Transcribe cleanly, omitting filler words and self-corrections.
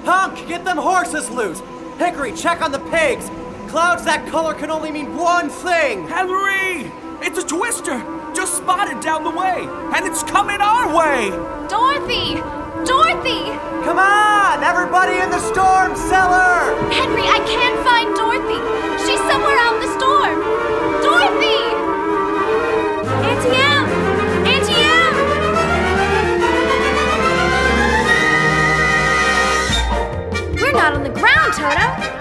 Punk, get them horses loose! Hickory, check on the pigs! Clouds that color can only mean one thing! Henry! It's a twister! Just spotted down the way! And it's coming our way! Dorothy! Dorothy! Come on! Everybody in the storm cellar! Henry, I can't find Dorothy! She's somewhere out in the storm! Dorothy! Auntie M! Auntie M! We're not on the ground, Toto!